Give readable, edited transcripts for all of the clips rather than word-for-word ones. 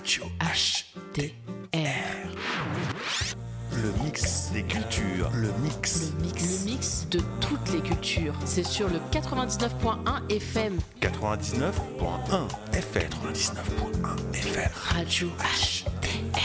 Radio HDR. Le mix des cultures. Le mix de toutes les cultures. C'est sur le 99.1 FM. 99.1 FM. 99.1 FM. Radio HDR.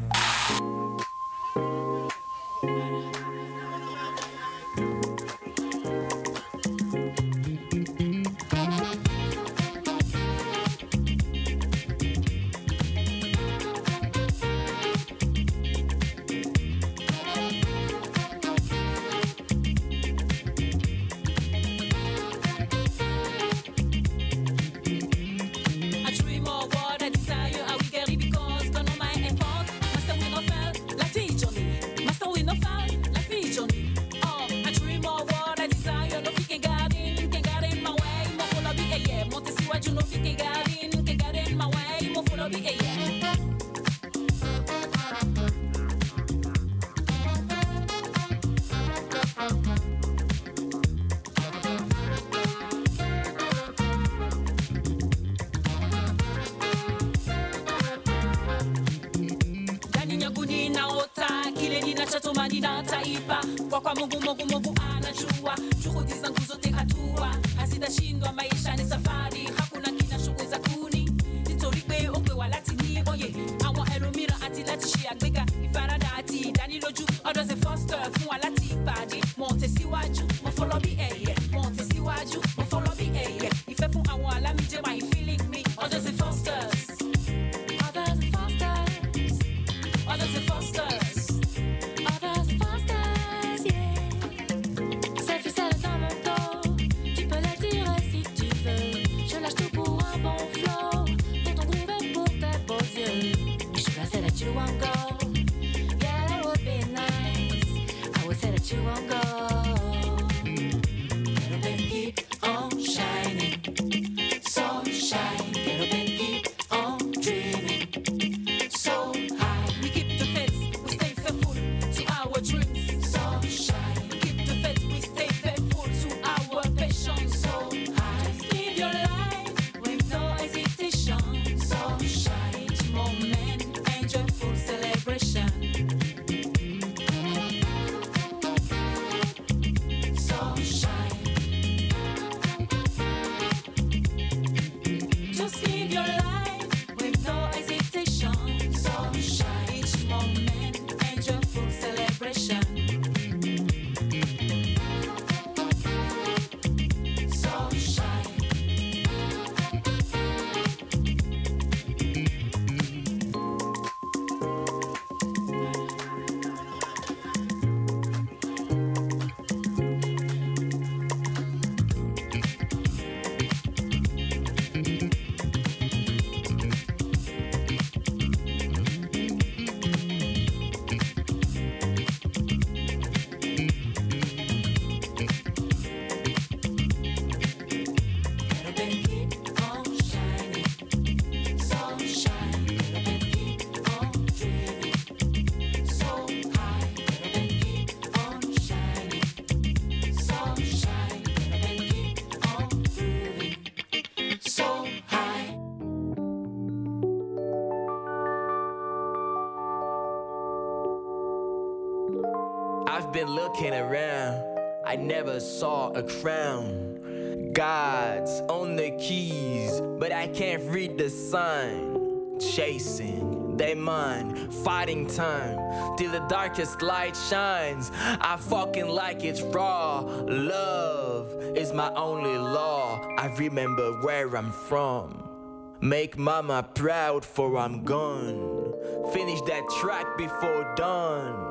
Kwa Mungu anajua, juhudi zangu zote hatua hazitashindwa. Maisha ni safari, hakuna kinachoweza kuni nitorikwe okwe walatini oye àwọn ẹlòmíràn àti láti ṣe àgbéga ìfaradà àti ìdánilójú ọ̀dọ̀ ṣe foster fún wa láti ìpàdé. Mo tẹ̀síwájú, mo fọlọ́ bí ẹyẹ, mo tẹ̀síwájú, mo fọlọ́ bí ẹyẹ. Ìfẹ́ fún àwọn alámìjẹ́ wà feeling me ọ̀dọ̀ ṣe fosters, ọ̀dọ̀ ṣe fosters, ọ̀dọ̀ ṣe fosters. You won't go, yeah, that would be nice. I would say that you won't go. Get up and keep on shining, so shine. Get up and keep on dreaming, so high. We keep the faith, we stay faithful to our dreams, so shine. We keep the faith, we stay faithful to our passion, so high. Just live your life with no hesitation, so shine. Each moment full celebration. So shine. Just live your life with no hesitation. So shine. Each moment enjoy full celebration. So shine. I've been looking around, I never saw a crown. Gods on the keys, but I can't read the sign. Chasing they mind, fighting time till the darkest light shines. I fucking like it's raw. Love is my only law. I remember where I'm from. Make mama proud for I'm gone. Finish that track before dawn.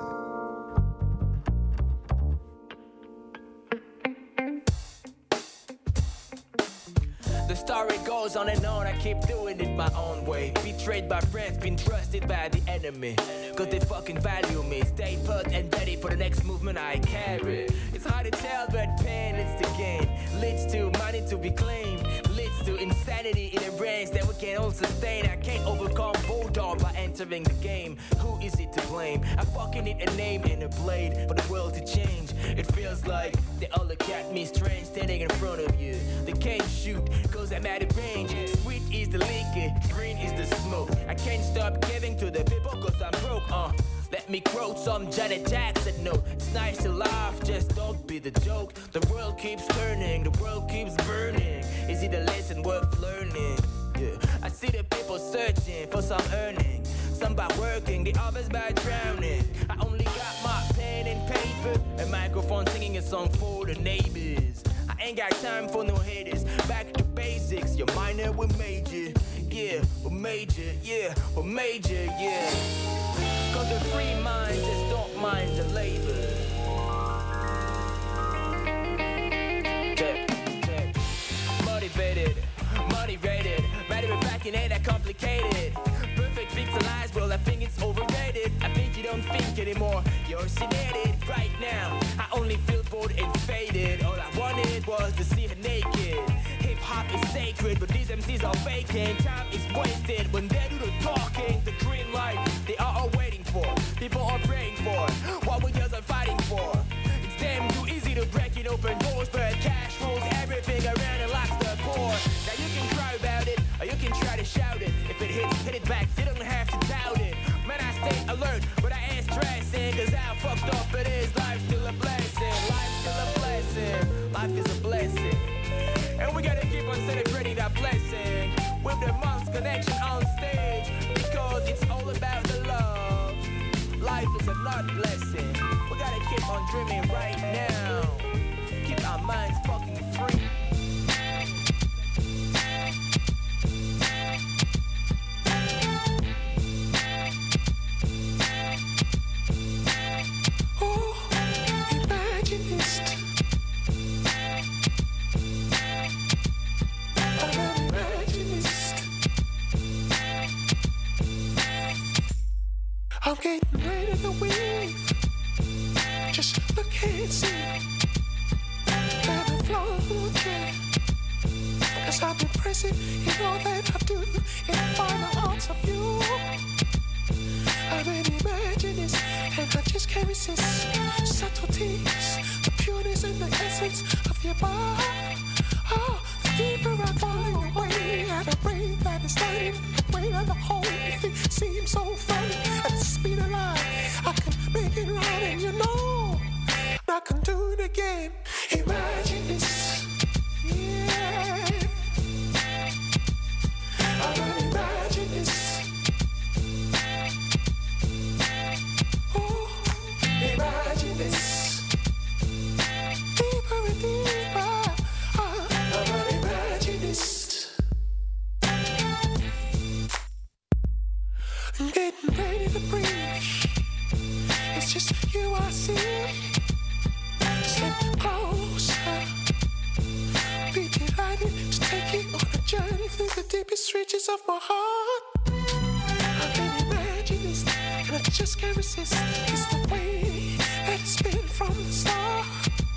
The story goes on and on, I keep doing it my own way. Betrayed by friends, been trusted by the enemy. Cause they fucking value me. Stay put and ready for the next movement I carry. It's hard to tell, but pain leads to gain. Leads to money to be claimed. Leads to insanity in the brains that we can all sustain. I can't overcome bulldog by entering the game. Who is it to blame? flame. I fucking need a name and a blade for the world to change. It feels like they all look at me strange standing in front of you. They can't shoot cause I'm out of range. Sweet is the liquor, green is the smoke. I can't stop giving to the people cause I'm broke. Let me quote some Janet Jackson note. It's nice to laugh, just don't be the joke. The world keeps turning, the world keeps burning. Is it a lesson worth learning? Yeah. I see the people searching for some earning. Some by working, the others by drowning. I only got my pen and paper, a microphone singing a song for the neighbors. I ain't got time for no haters. Back to basics, you're minor, we're major. Yeah, we're major, yeah, we're major, yeah. Cause a free mind just don't mind the labor. Check. Motivated, matter of fact, it ain't that complicated. Perfect pixelized, well, I think it's overrated. I think you don't think anymore, you're sedated right now. I only feel bored and faded. All I wanted was to see her naked. Hip-hop is sacred, but these MCs are faking. Time is wasted when they do the talking. The green light, they are all waiting for. People are praying for what we just are fighting for. It's damn too easy to break it open doors, but cash rules everything around and locks the door. Now you can cry about it, or you can try to shout it. If it hits, hit it back, you don't have to doubt it. Man, I stay alert, but I ain't stressing, cause how fucked up it is. Life's still a blessing, life's still a blessing. Life is a blessing, and we gotta keep on celebrating that blessing with the Monks Connection on stage, because it's all about the love. Life is a not blessing. We gotta keep on dreaming right now. Keep our minds fucking free. I'm getting ready to wave. Just look and see. Let the flow again. Cause I've been present in all that I do. In the final arts of you. I'm an imaginist, and I just can't resist subtleties, the pureness and the essence of your body. Oh, the deeper I fall away at a rate that is lighting the way of the whole thing seems so funny. At the speed of light, I can make it right, and you know I can do it again. Imagine this, yeah. I'm an imaginist. Imagine this, deeper and deeper. I'm an imaginist. I'm getting ready to breathe. It's just you I see. Step closer. Be delighted to take you on a journey through the deepest reaches of my heart. I'm an imaginist, and I just can't resist. It's the way that it's been from the start.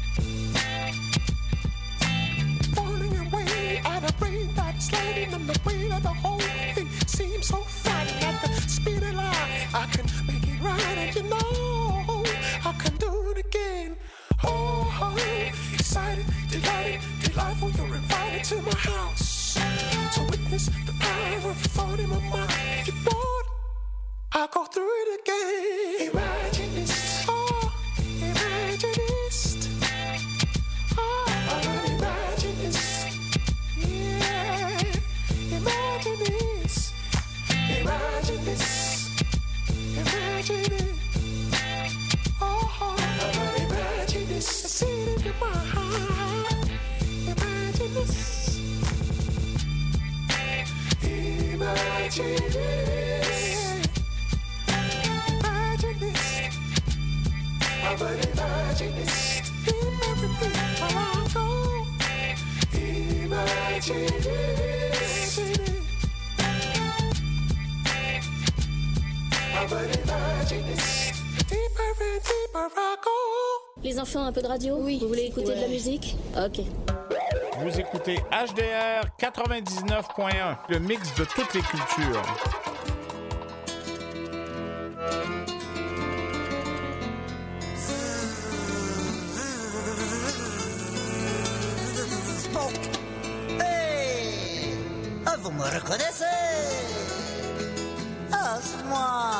Falling away at a rate that is sliding, and the weight of the whole thing seems so frightening. At the speed of light, I can make it right, and you know I can do it again. Oh, excited, delighted, delightful. You're invited to my house to witness the power of thought in my mind. If you're bored, I'll go through it again. Imagine this, oh, imaginist. Oh, I'm an imaginist. Yeah, imagine this, imagine this, imagine it. Oh, I'm an imaginist. I see it in my heart. Imagine this, imagine this. I'm an imaginist. In everything I go. Imaginist. I'm an imaginist. Deeper and deeper I go. Les enfants, un peu de radio? Oui. Vous voulez écouter de la musique? Ok. Vous écoutez HDR 99.1, le mix de toutes les cultures. reconnaissez? Ah, c'est moi.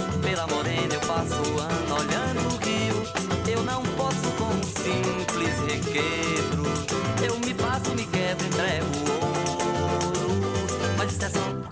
passo o ano olhando o rio. Eu não posso com um simples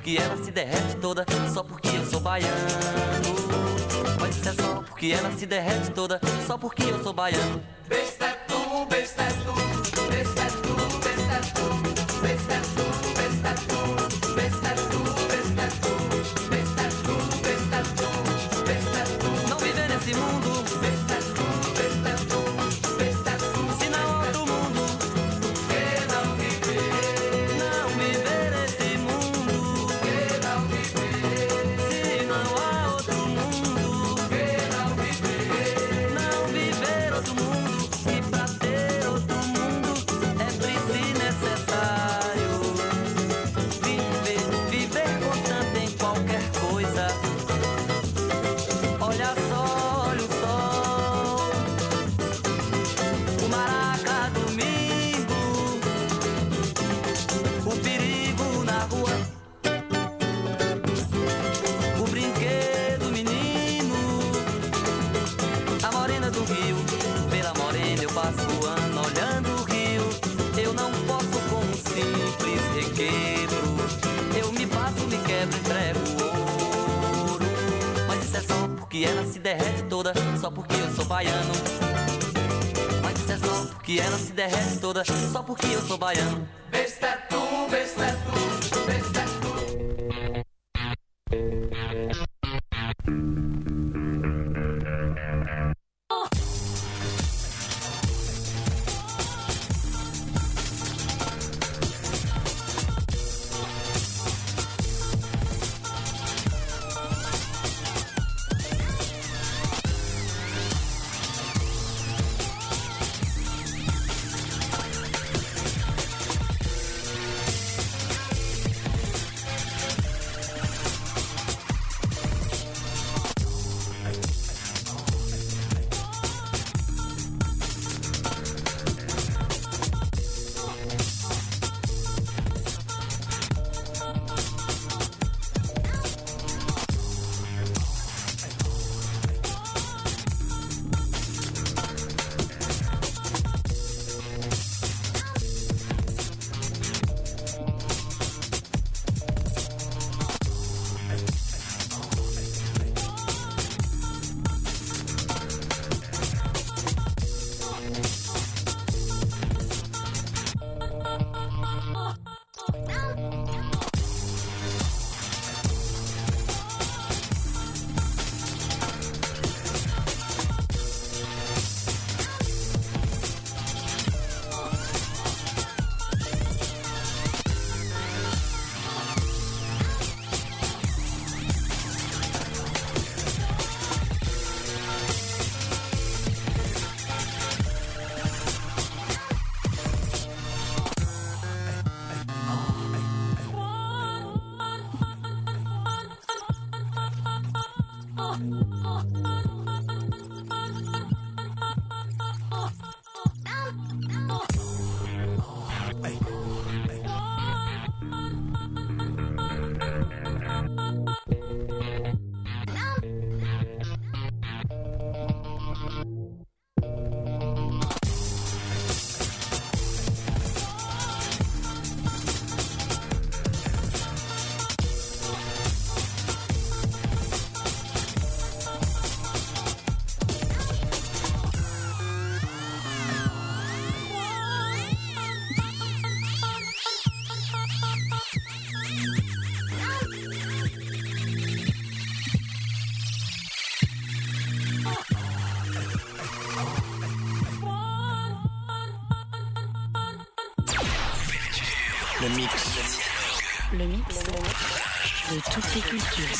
porque ela se derrete toda, só porque eu sou baiano. Mas isso é só porque ela se derrete toda, só porque eu sou baiano. Besta é tu, besta é tu, besta é tu, besta é tu, besta é tu, besta é tu, besta é tu, besta é tu, besta é tu, besta é tu, besta é tu. Não viver nesse mundo, besta é tu, besta é tu, besta é tu. Se não há outro mundo, que não viver, não viver nesse mundo, que não viver. Se não há outro mundo, que não viver, não viver outro mundo. E pra ter outro mundo é preciso necessário viver, viver contando em qualquer coisa. Olha só, olha o sol, o maraca domingo, o perigo na rua, o brinquedo menino, a morena do rio. Pela morena eu passo o ano olhando o rio. Eu não posso com um simples requebro. Eu me passo, me quebro, entrego ouro. Mas isso é só porque ela se derrete toda, só porque eu sou baiano. Mas isso é só porque ela se derrete toda, só porque eu sou baiano. Besta é tu, besta é tu, besta é tu. Le mix. Le mix de toutes les cultures.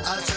I'll try